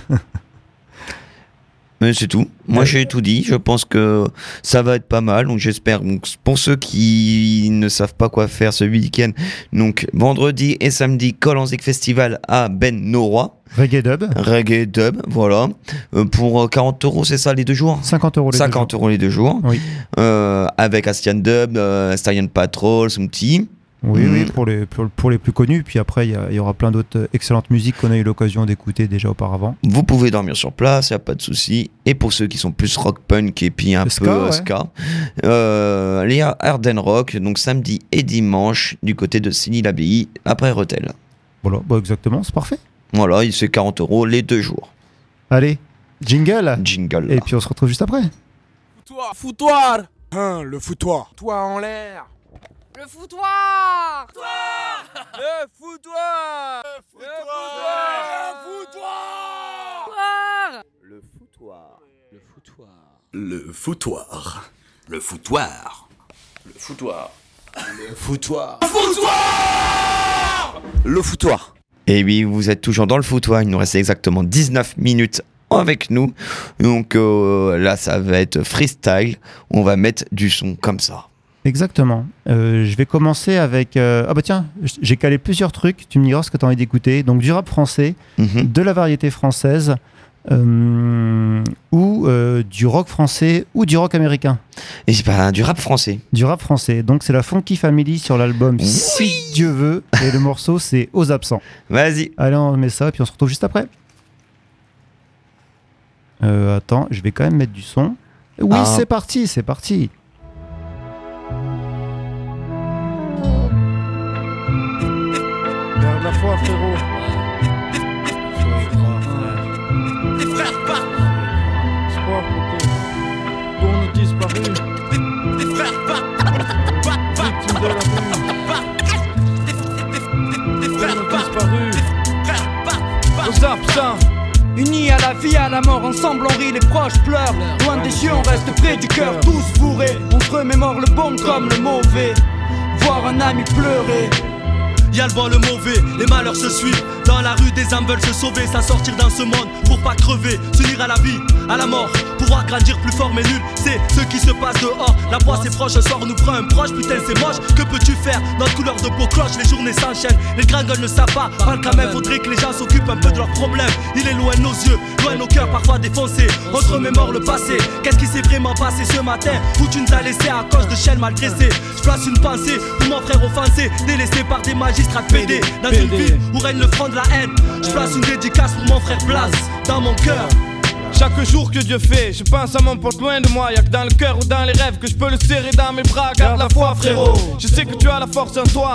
Mais c'est tout. Moi, j'ai tout dit. Je pense que ça va être pas mal. Donc, j'espère. Donc, pour ceux qui ne savent pas quoi faire ce week-end, donc vendredi et samedi, Colanzic Festival à Ben Noroy. Reggae dub, voilà. Pour 40 €, c'est ça, les 2 jours 50 € les 50 € les 2 jours. Oui. Avec Astian Dub, Stallion Patrol, Soumti. Oui, pour les plus connus. Puis après, il y aura plein d'autres excellentes musiques qu'on a eu l'occasion d'écouter déjà auparavant. Vous pouvez dormir sur place, il n'y a pas de souci. Et pour ceux qui sont plus rock punk et puis un peu ska, les Arden Rock, donc samedi et dimanche, du côté de Signy-l'Abbaye, après Rethel. Voilà, exactement, c'est parfait. Voilà, c'est 40 € les 2 jours. Allez, jingle. Et puis on se retrouve juste après. Foutoir. Le foutoir. Toi en l'air. Le foutoir. Le foutoir. Le foutoir. Le foutoir. Le foutoir. Le foutoir. Le foutoir. Le foutoir. Et oui, vous êtes toujours dans le foutoir. Il nous reste exactement 19 minutes avec nous. Donc là, ça va être freestyle. On va mettre du son comme ça. Exactement. Je vais commencer avec... Ah bah tiens, j'ai calé plusieurs trucs. Tu me diras ce que tu as envie d'écouter. Donc du rap français, de la variété française, ou du rock français ou du rock américain. Et c'est pas du rap français. Du rap français. Donc c'est la Funky Family sur l'album Si Dieu veut. Et le morceau c'est Aux absents. Vas-y. Allez, on met ça puis on se retrouve juste après. Attends, je vais quand même mettre du son. Oui, c'est parti. Garde la foi, frérot. Frère, pas. Espoir, poteau. Pour nous disparus. Frère, pas. Victime de la rue. Frère, pas. Disparus. Frère, pas. Aux absents. Unis à la vie, à la mort, ensemble on rit, les proches pleurent. Loin des yeux, on reste près du cœur, tous bourrés. On se remémore le bon comme le mauvais. Voir un ami pleurer. Y'a le bon, le mauvais, les malheurs se suivent. Dans la rue, des âmes veulent se sauver, s'en sortir dans ce monde pour pas crever, s'unir à la vie, à la mort, pouvoir grandir plus fort mais nul. C'est ce qui se passe dehors. La voix c'est proche, un soir on nous prend un proche, putain c'est moche. Que peux-tu faire? Notre couleur de peau cloche, les journées s'enchaînent. Les gringoles ne savent pas, parle quand même. Faudrait que les gens s'occupent un peu de leurs problèmes. Il est loin de nos yeux, loin de nos cœurs parfois défoncés. On se remémore le passé, qu'est-ce qui s'est vraiment passé ce matin où tu nous as laissé à cause de chiennes mal dressées. Je place une pensée pour mon frère offensé, délaissé par des magistrats pédés. Dans une ville où règne le front de la haine, je place une dédicace pour mon frère Blas dans mon cœur. Chaque jour que Dieu fait, je pense à mon pote loin de moi. Y'a que dans le cœur ou dans les rêves que je peux le serrer dans mes bras. Garde la foi frérot, je sais que tu as la force en toi.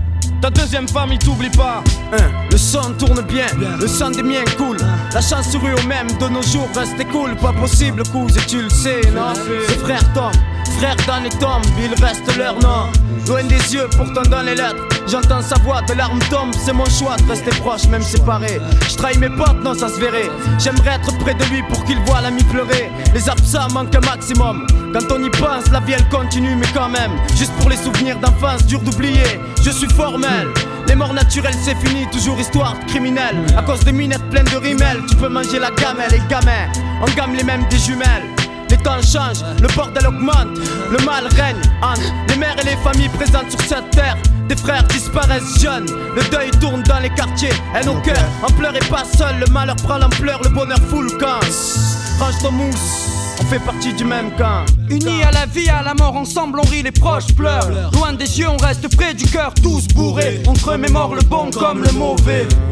Ta deuxième femme il t'oublie pas. Le son tourne bien, le son des miens coule. La chance sourit au même de nos jours reste cool. Pas possible cous et tu le sais non. C'est frère Tom, frère dans les tombes, il reste leur nom. Loin des yeux pourtant dans les lettres, j'entends sa voix, de larmes tombent. C'est mon choix de rester proche même séparé. Je trahis mes potes, non ça se verrait. J'aimerais être près de lui pour qu'il voie l'ami pleurer. Les absents manquent un maximum. Quand on y pense, la vie elle continue mais quand même. Juste pour les souvenirs d'enfance, dur d'oublier. Je suis formel. Les morts naturelles c'est fini, toujours histoire de criminel. À cause des minettes pleines de rimel, tu peux manger la gamelle. Les gamins, on gamme les mêmes des jumelles. Les temps changent, le bordel augmente, le mal règne entre les mères et les familles présentes sur cette terre. Des frères disparaissent jeunes, le deuil tourne dans les quartiers. Et nos cœurs, en pleurez pas seul, le malheur prend l'ampleur, le bonheur fout le camp. Range ton mousse, on fait partie du même camp. Unis à la vie, à la mort, ensemble on rit, les proches pleurent. Loin des yeux, on reste près du cœur, tous bourrés. On se remémore le bon comme le mauvais.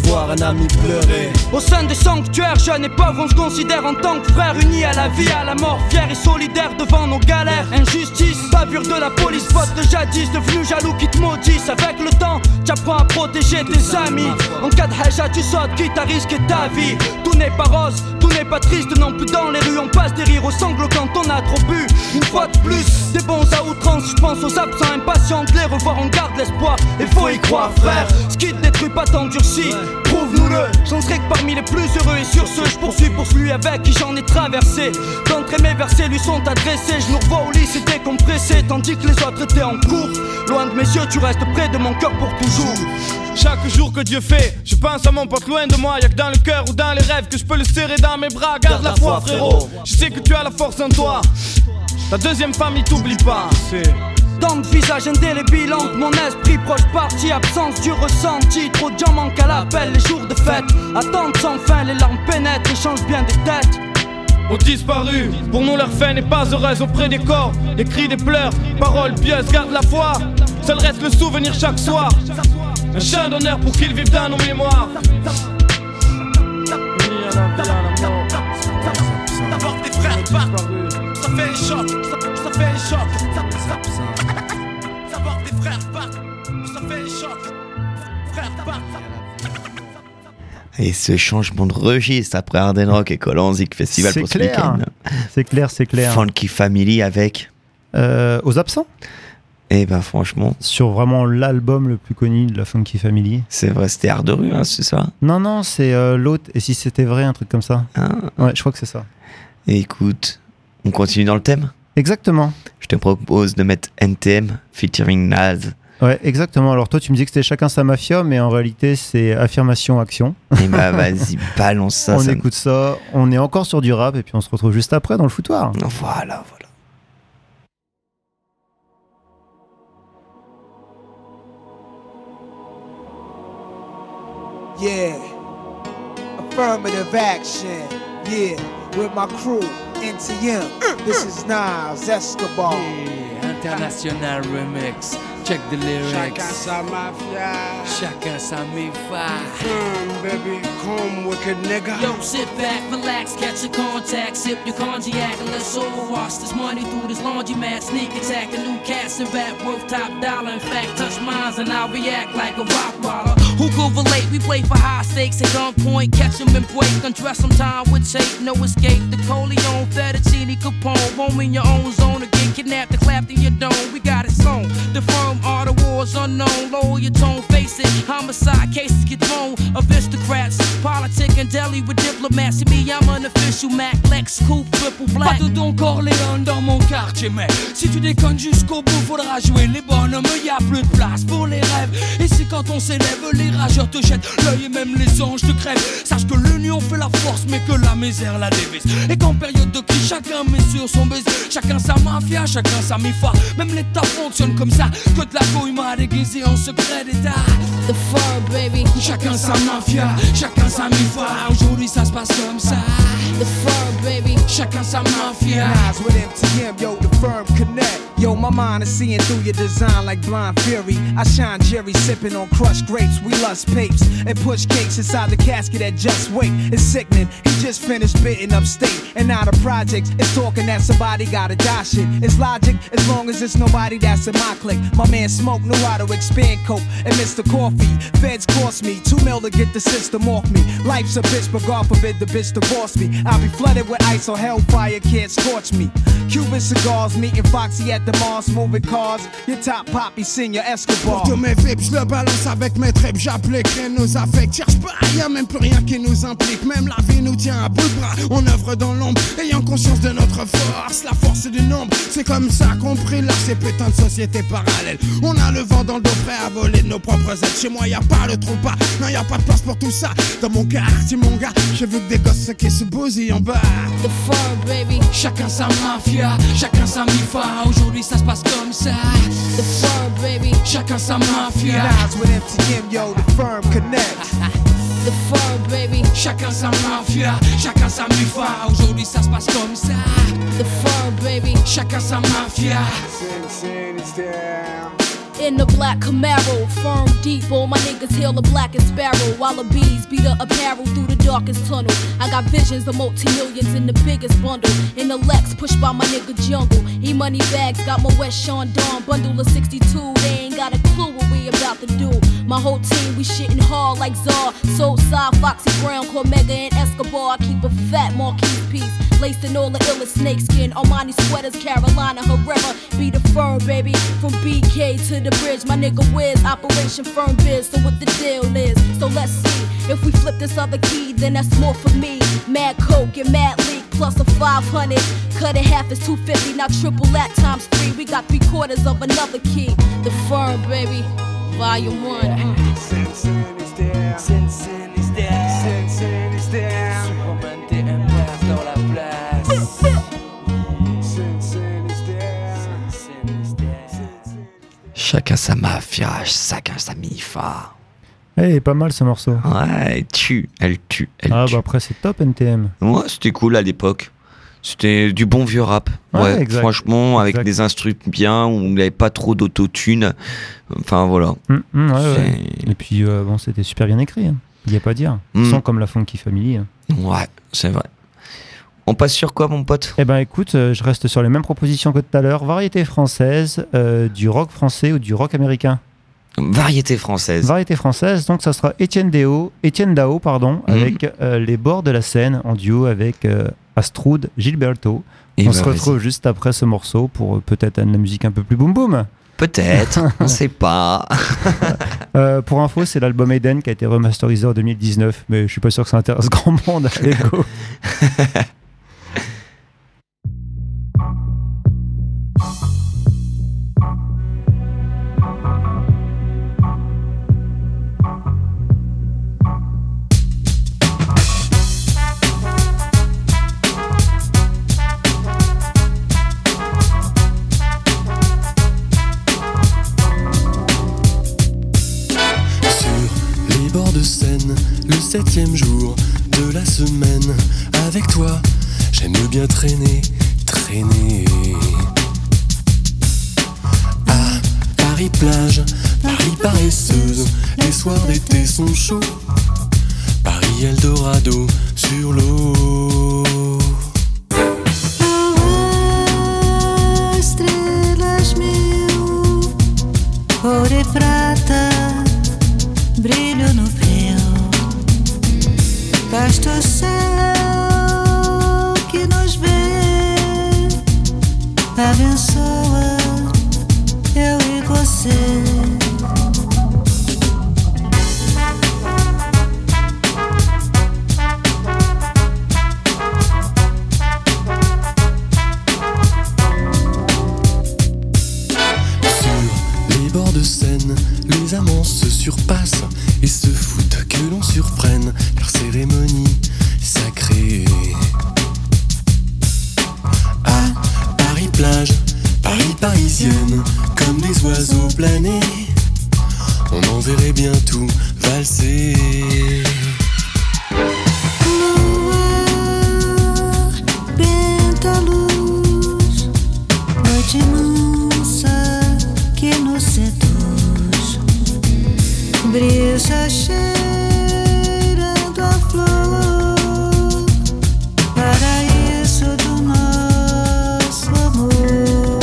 voir un ami pleurer. Au sein des sanctuaires, jeunes et pauvres, on se considère en tant que frères, unis à la vie, à la mort, fiers et solidaires devant nos galères. Injustice, bavure de la police, pote de jadis, devenu jaloux qui te maudissent. Avec le temps, t'apprends à protéger tes amis. En cas de haja, tu sautes, quitte à risquer ta vie. Tout n'est pas rose, tout n'est pas triste, non plus dans les rues. On passe des rires aux sanglots quand on a trop bu. Une fois de plus, des bons à outrance, je pense aux absents impatients de les revoir, on garde l'espoir. Et faut y croire, frère. Ce qui te détruit pas t'endurcit, prouve-nous-le. J'en serai que parmi les plus heureux. Et sur ce, je poursuis pour celui avec qui j'en ai traversé. D'entrée mes versets lui sont adressés. Je nous revois au lit, c'est décompressé, tandis que les autres étaient en cours. Loin de mes yeux, tu restes près de mon cœur pour toujours. Chaque jour que Dieu fait, je pense à mon pote loin de moi. Y'a que dans le cœur ou dans les rêves que je peux le serrer dans mes bras. Garde la foi, frérot. Je sais que tu as la force en toi. Ta deuxième famille t'oublie pas. Tant de visages indélébiles entre mon esprit proche parti, absence du ressenti. Trop de gens manquent à l'appel les jours de fête. Attente sans fin, les larmes pénètrent et changent bien des têtes. Ont disparu, pour nous leur fin n'est pas heureuse auprès des corps. Les cris, des pleurs, paroles pieuses, garde la foi. Seul reste le souvenir chaque soir. Un chant d'honneur pour qu'ils vivent dans nos mémoires. D'abord tes frères partent, ça fait les chocs, ça fait les chocs. D'abord tes frères partent, ça fait les chocs. Frères partent. Et ce changement de registre après Arden Rock et Colanzic Festival C'est pour ce clair. week-end. C'est clair, c'est clair. Funky Family avec Aux absents. Eh ben franchement, Sur vraiment l'album le plus connu de la Funky Family. c'est vrai, c'était Art de rue, hein, c'est ça. Non, c'est l'autre. Et si c'était vrai, un truc comme ça. Hein. Ouais, je crois que c'est ça. Et écoute, on continue dans le thème. Exactement. Je te propose de mettre NTM featuring Naz. Ouais, exactement. Alors toi, tu me dis que c'était chacun sa mafia, mais en réalité, c'est affirmation-action. Et bah vas-y, balance ça. On ça écoute ça. On est encore sur du rap et puis on se retrouve juste après dans le foutoir. Voilà. Yeah, affirmative action. Yeah, with my crew, NTM. This is Nas Escobar. Yeah, international remix. Check the lyrics. Chacun sa mafia. Chacun sa mi-fa. Baby, come wicked nigga. Yo, sit back, relax, catch your contact, sip your cognac, and let's all wash this money through this laundromat. Sneak attack, a new cats and rap worth top dollar. In fact, touch mines and I'll react like a rock baller. Who go relate? We play for high stakes at gunpoint, catch 'em and break, undress 'em time with tape, no escape. The Coleon, Fettuccine, Capone, roam in your own zone again, kidnapped and clapped in your dome. We got it sewn. The firm are the wars unknown. Lower your tone, face it. Homicide cases get thrown. Aristocrats, politic and deli with diplomats. See me, I'm an official Mac, Lex, Coupe, triple black. Pas de Don Corleone dans mon quartier, mais si tu déconnes jusqu'au bout, faudra jouer les bonhommes. Y a plus de place pour les rêves. Et c'est quand on s'élève, les rageurs te jettent l'œil et même les anges te crèvent. Sache que l'union fait la force, mais que la misère la dévise. Et qu'en période de crise, chacun met sur son baiser. Chacun sa mafia, chacun sa mi-fa. Même l'État fonctionne comme ça. Que de la couille m'a déguisé en secret d'État. The fur, baby. Chacun sa mafia, chacun sa mi-fa. Aujourd'hui ça se passe comme ça. The fur, baby. Chacun sa mafia. Nas with MTM, yo, the firm connect. Yo, my mind is seeing through your design like blind fury. I shine Jerry sipping on crushed grapes. We lust papes and push cakes inside the casket at Just Wait. It's sickening. He just finished spitting upstate. And now the project is talking that somebody gotta die shit. It's logic as long as it's nobody that's in my clique. My man Smoke knew how to expand coke and Mr. Coffee. Feds cost me $2 million to get the system off me. Life's a bitch, but God forbid the bitch divorce me. I'll be flooded with ice or hellfire can't scorch me. Cuban cigars, meeting Foxy at the Mars, moving cars. Your top poppy, senior Escobar. Pour tous mes vips, je le balance avec mes tripes. J'applique rien nous affecte. Cherche pas, y'a même plus rien qui nous implique. Même la vie nous tient à bout de bras. On œuvre dans l'ombre, ayant conscience de notre force. La force du nombre, c'est comme ça qu'on prie là ces putains de sociétés parallèles. On a le vent dans le dos, prêt à voler de nos propres ailes. Chez moi y'a pas le trompe pas, non y'a pas de place pour tout ça. Dans mon quartier mon gars, j'ai vu que des gosses qui se bousillent en bas. The fur, baby. Chacun sa mafia, chacun sa mi-fa. Aujourd'hui ça se passe comme ça. The fur, baby. Chacun sa mafia. Nas with MTM, yo, the firm connect. The fur, baby. Chacun sa mafia, chacun sa mi-fa. Aujourd'hui ça se passe comme ça. The fur, baby. Chacun sa mafia. Sin is down. in the black Camaro, firm deep, all my niggas hail the blackest sparrow, while the bees beat the apparel through the darkest tunnel. I got visions of multi-millions in the biggest bundle, in the Lex pushed by my nigga Jungle. E-money bags got my West Sean Dawn bundle of 62. They ain't got a clue what we about to do. My whole team, we shitting hard like Czar. Soulside, Foxy Brown, Cormega and Escobar. I keep a fat Marquis piece, laced in all the illest snakeskin. Armani sweaters, Carolina Herrera. Be the firm, baby, from BK to the bridge. My nigga Wiz, Operation Firm Biz. So what the deal is, so let's see. If we flip this other key, then that's more for me. Mad Coke and Mad Leak plus a 500. Cut it half is 250, now triple that times 3. We got 3/4 of another key. The Firm, baby, volume 1. Chacun sa mafia, chacun sa mifa. Eh, pas mal ce morceau. Ouais, elle tue. Bah après c'est top NTM. Ouais, c'était cool à l'époque. C'était du bon vieux rap. Ouais, exact. Franchement, avec des instruments bien, où il n'y avait pas trop d'autotune. Enfin voilà. Ouais. Et puis bon, c'était super bien écrit. Il n'y a pas à dire. Sans comme la Funky Family. Ouais, c'est vrai. On passe sur quoi, mon pote ? Eh ben écoute, je reste sur les mêmes propositions que tout à l'heure. Variété française, du rock français ou du rock américain ? Variété française. Variété française, donc ça sera Étienne Dao, avec Les Bords de la Seine, en duo avec Astrud Gilberto. On se retrouve juste après ce morceau pour peut-être de la musique un peu plus boum boum. Peut-être, on sait pas. Pour info, c'est l'album Eden qui a été remasterisé en 2019, mais je suis pas sûr que ça intéresse grand monde. Allez, go. Le 7e jour de la semaine, avec toi, j'aime bien traîner. À Paris plage, Paris paresseuse, les soirs d'été sont chauds. Paris Eldorado sur l'eau. Estrelas mil, ouro e prata, brilho no véu. Vasto céu que nos vê, abençoa eu e você. Sur les bords de Seine, les amants se surpassent et se foutent que l'on surprenne leur cérémonie sacrée. À Paris plage, Paris parisienne, comme des oiseaux planés, on en verrait bien tout valser. Luar, benta luz, noite mansa que nos seduz, brisa cheirando a flor, paraíso do nosso amor.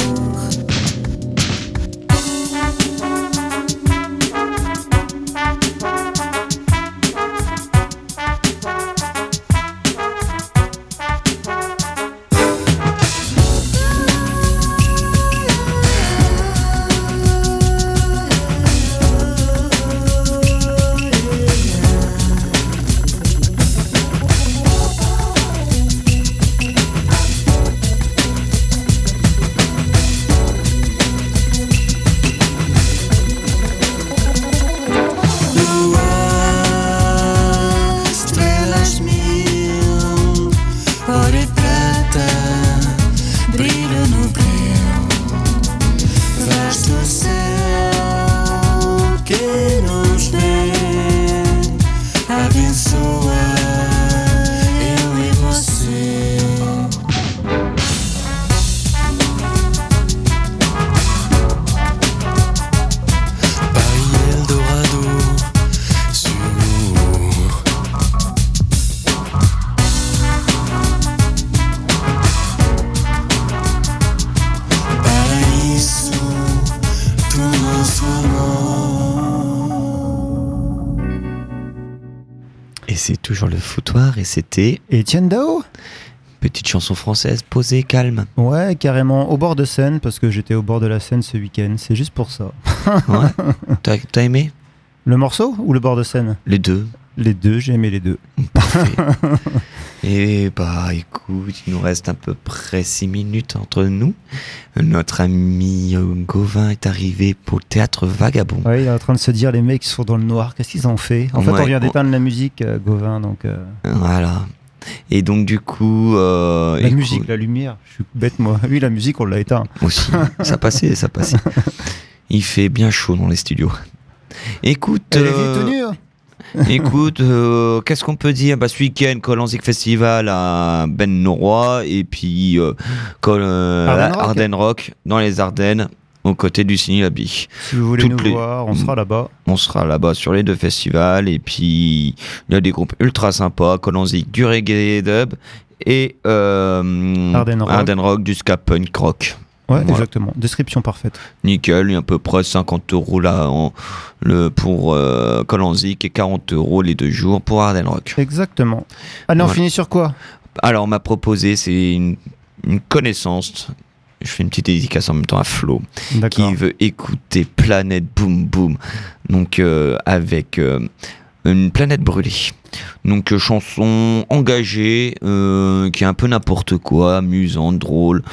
c'est toujours le foutoir et c'était Étienne Dao. Petite chanson française posée, calme. Ouais, carrément, au bord de Seine, parce que j'étais au bord de la Seine ce week-end, c'est juste pour ça. Ouais. T'as aimé le morceau ou le bord de Seine? Les deux. Les deux, j'ai aimé les deux. Parfait. Et bah écoute, il nous reste à peu près 6 minutes entre nous. Notre ami Gauvin est arrivé pour le théâtre Vagabond. Ouais, il est en train de se dire, les mecs sont dans le noir, qu'est-ce qu'ils ont fait? En fait, on vient d'éteindre la musique, Gauvin, donc... Voilà. Et donc du coup... la musique, la lumière, je suis bête moi. Oui, la musique, on l'a éteint. Aussi, ça passait. Il fait bien chaud dans les studios. Écoute... Elle est vite tenue, hein. Écoute, qu'est-ce qu'on peut dire? Ce week-end, Colanzic Festival à Ben-Noroy et puis Ardennes Rock dans les Ardennes, aux côtés du Ciné-Labi. Si vous voulez nous voir, on sera là-bas. On sera là-bas sur les deux festivals et puis il y a des groupes ultra sympas, Colanzic du reggae dub et Ardennes Rock du ska punk rock. Ouais, voilà. Exactement. Description parfaite. Nickel, il y a à peu près 50 € là pour Colanzic et 40 € les 2 jours pour Ardennes Rock. Exactement. Allez, on finit sur quoi? Alors, on m'a proposé, c'est une connaissance. Je fais une petite dédicace en même temps à Flo, qui veut écouter Planète Boom Boom, donc avec une planète brûlée. Donc chanson engagée, qui est un peu n'importe quoi, amusante, drôle,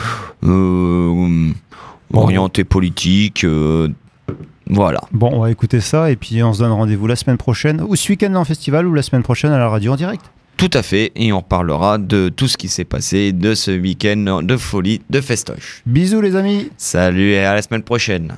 orientée politique, voilà. Bon, on va écouter ça et puis on se donne rendez-vous la semaine prochaine, ou ce week-end en festival, ou la semaine prochaine à la radio en direct. Tout à fait, et on reparlera de tout ce qui s'est passé de ce week-end de folie, de festoche. Bisous les amis. Salut et à la semaine prochaine.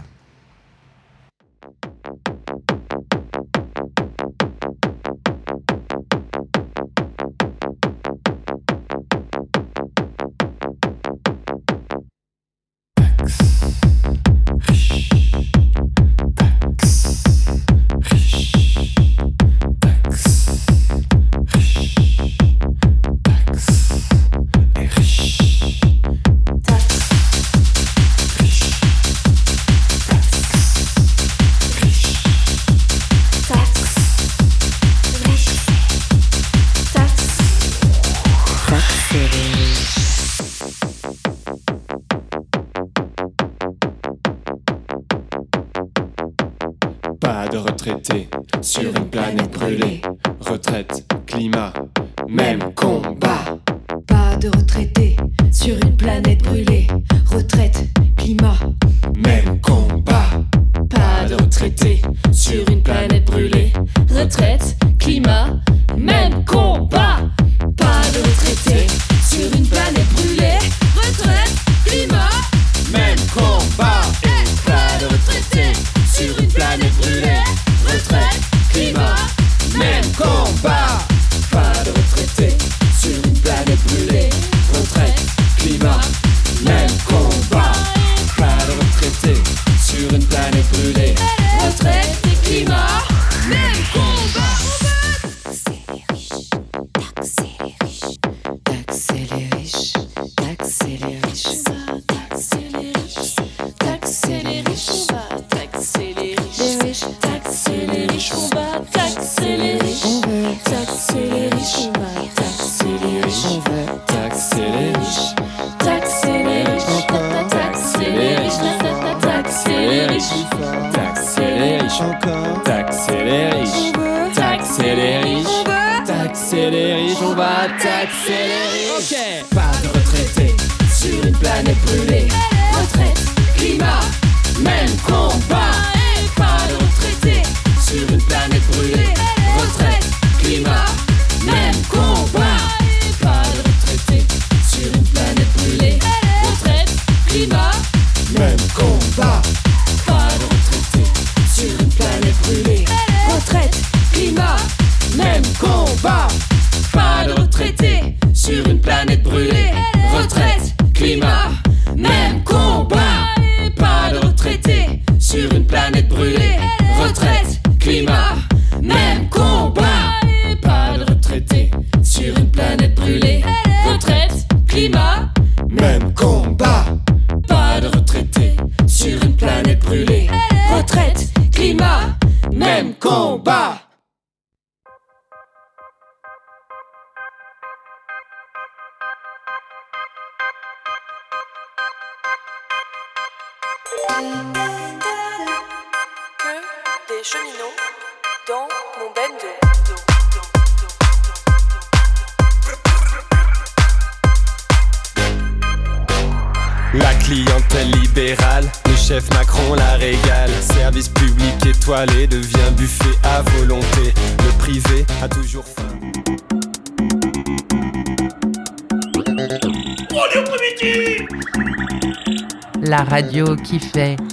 Pas de retraités sur une planète brûlée. Retraite, climat, même combat. Pas de retraités sur une planète brûlée. Retraite, climat, même combat. Pas de retraités sur une planète brûlée. Retraite, climat, même combat. Pas de retraités sur une planète brûlée. Retraite, climat, même combat. Pas de retraités sur une planète brûlée. Retraite, climat, même combat. Pas de retraités sur une planète brûlée. Retraite, climat, même combat. Pas de retraités sur une planète brûlée. Retraite et climat, même combat. Taxer les riches, taxer les riches, taxer les riches, taxer les riches, taxer les riches, taxer les riches, on va taxer les riches, on veut taxer les riches, on va taxer les riches, on veut taxer les riches, taxer les riches, encore taxer les riches, taxer les riches, Taxer les riches, encore taxer les riches, taxer les riches, taxer les riches, on va taxer les riches. Ok. Pas de retraités sur une planète brûlée. Retraite, climat, même combat. Pas de retraités sur une planète brûlée. Retraite, climat, même combat. Pas de retraités sur une planète brûlée. Retraite, climat, même combat. Pas de retraités sur une planète brûlée. Retraite, climat, même combat. Pas de retraités sur une planète brûlée. Retraite, climat, même combat. Pas de retraités sur une planète brûlée. Retraite, climat, même combat. Pas de retraités sur une planète brûlée. Retraite, climat, même combat. Pas de retraités sur une planète brûlée. Retraite, climat, même combat. Que des cheminots dans mon bendo. La clientèle libérale, le chef Macron la régale. Service public étoilé devient buffet à volonté. Le privé a toujours faim. La radio qui fait